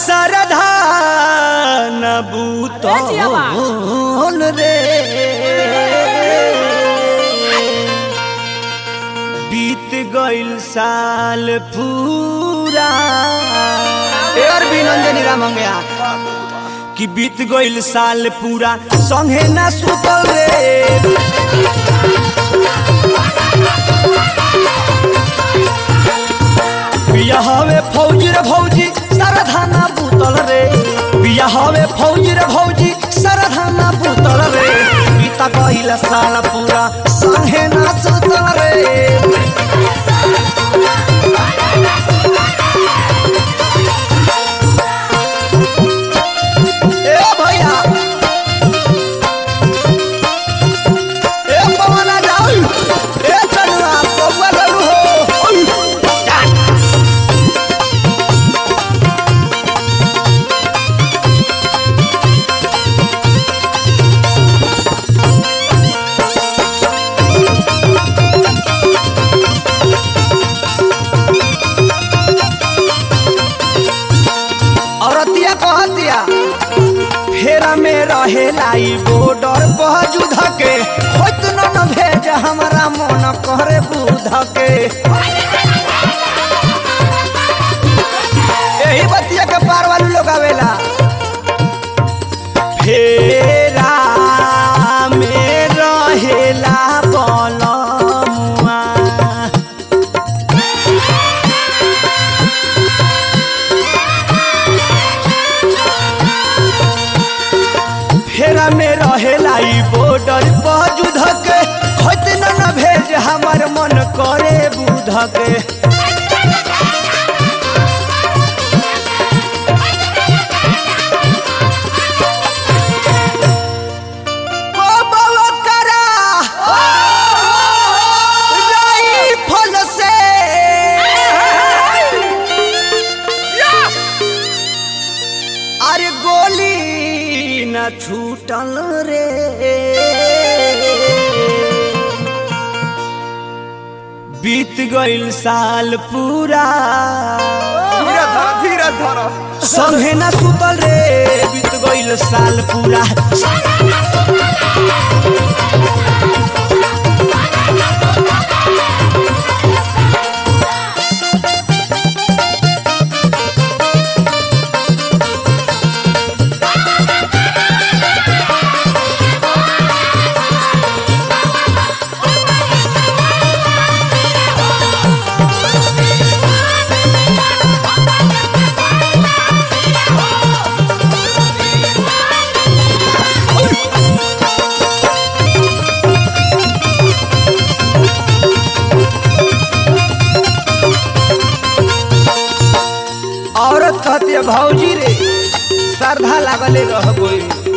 सरधा न बूतल रे बीत गइल साल पूरा यार बिनंजनी राम गया कि बीत गइल साल पूरा संगे ना सुतल रे बिया हवे फौजी रे भौजी सरधाना बूतल रे बिया हवे फौजी रे भौजी सरधाना बूतल रे बीता गइल साल पूरा संगे ना सुतल रे फेरा में रहेलाई बॉर्डर पर युद्ध के होत न भेज हमारा मन करे बुध के यही बतिया के पार वाले लोग आवेला फेरा में रहेला बलमुआ फेरा में रहेला बॉर्डर पर युद्ध के होत न भेज हमार मन करे बुध के छूटल रे बीत गइल साल पूरा धीरे धरा संगे ना सुतल रे बीत गइल साल पूरा औरत कहती है भौजी रे श्रद्धा लागले रहबो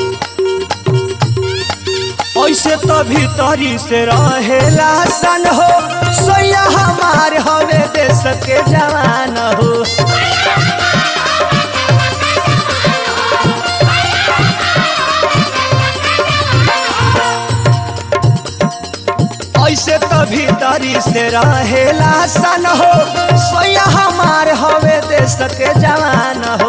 ऐसे तो भीतरी से रहेला सन हो सैया हमार हवे देश के जवान हो ऐसे तो भीतरी से रहेला सन हो सैया हमार हवे देश के जवान हो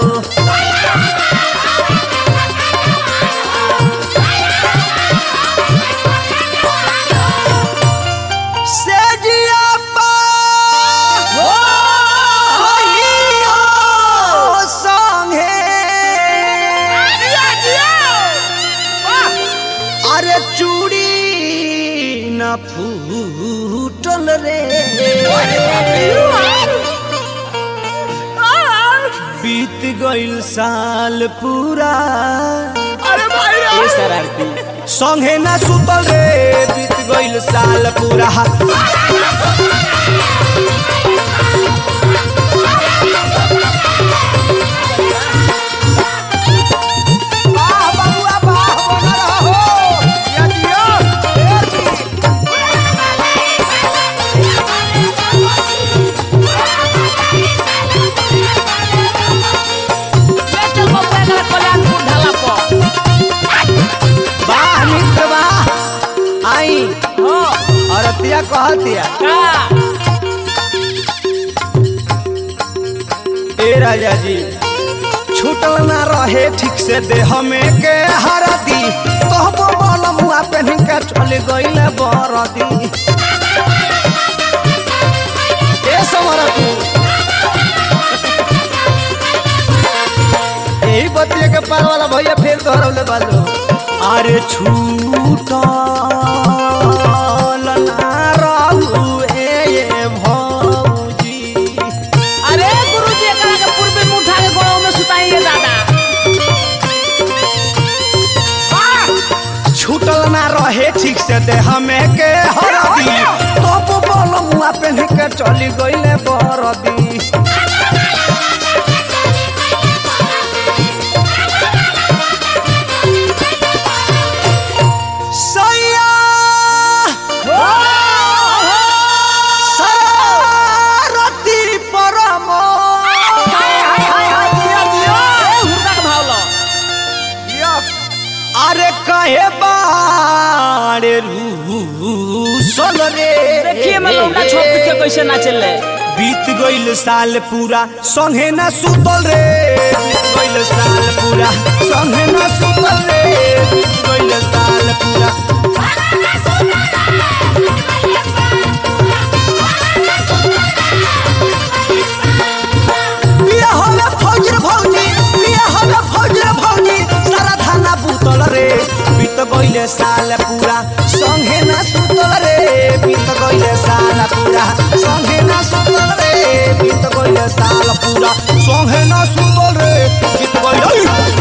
अरे चूड़ी न फूटल रे बीत गइल साल पूरा अरे भाई शरारती संगे ना सुतल रे बीत गइल साल पूरा कहतिया ए राजा जी छूटल ना रहे ठीक से देह में के हरदी कहबो बलमुआ पहन के चल गइले बरदी ए समरा तू यही बतिया के पार वाला भैया फिर दोहरौले बालो अरे छूटल ना रहुए भौजी अरे गुरुजी एकरा के पूर्वी में उठा के गोड़ों में सुताएंगे दादा छूटल ना रहे ठीक से देह में के हरदी तो बलमुआ पहन के चली गइले बरदी सैया सरती परम अरे कहे बारे रूसल रे देखिए मैं लौंडा छोड़ के कैसे ना चले बीत गइल साल पूरा संगे ना सुतल रे बीत गइल साल पूरा संगे ना सुतल रे बीत गइल साल पूरा बिया होवे फौजर भौजी बिया होवे फौजर भौजी सारा थाना बुतल रे बीत गइल साल पूरा संगे ना सुतल रे बीत गइल साल पूरा संगे ना सुतल रे बीत गइल साल पूरा संगे ना सुतल रे बीत गइल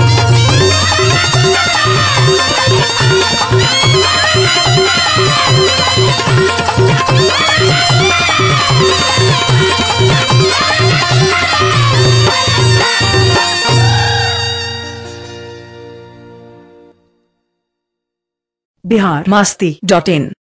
biharmasti.in